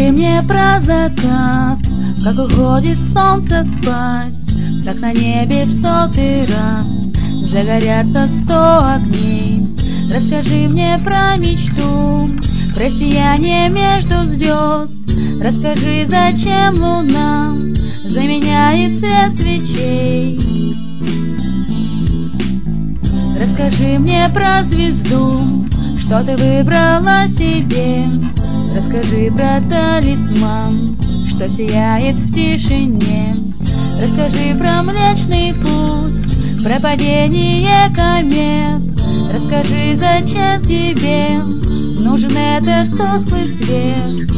Расскажи мне про закат, как уходит солнце спать, как на небе в 100-й раз загорятся 100 огней. Расскажи мне про мечту, про сияние между звезд. Расскажи, зачем луна заменяет свет свечей. Расскажи мне про звезду, что ты выбрала себе. Расскажи про талисман, что сияет в тишине. Расскажи про Млечный Путь, про падение комет. Расскажи, зачем тебе нужен этот тусклый свет.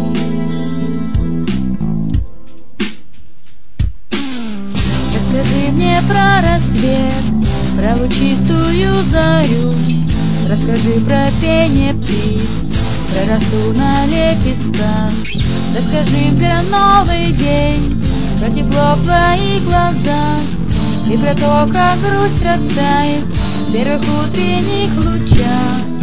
Расскажи мне про рассвет, про лучистую зарю. Расскажи про пение птиц, про росу на лепестках. Расскажи про новый день, про тепло в твоих глазах и про то, как грусть растает в первых утренних лучах.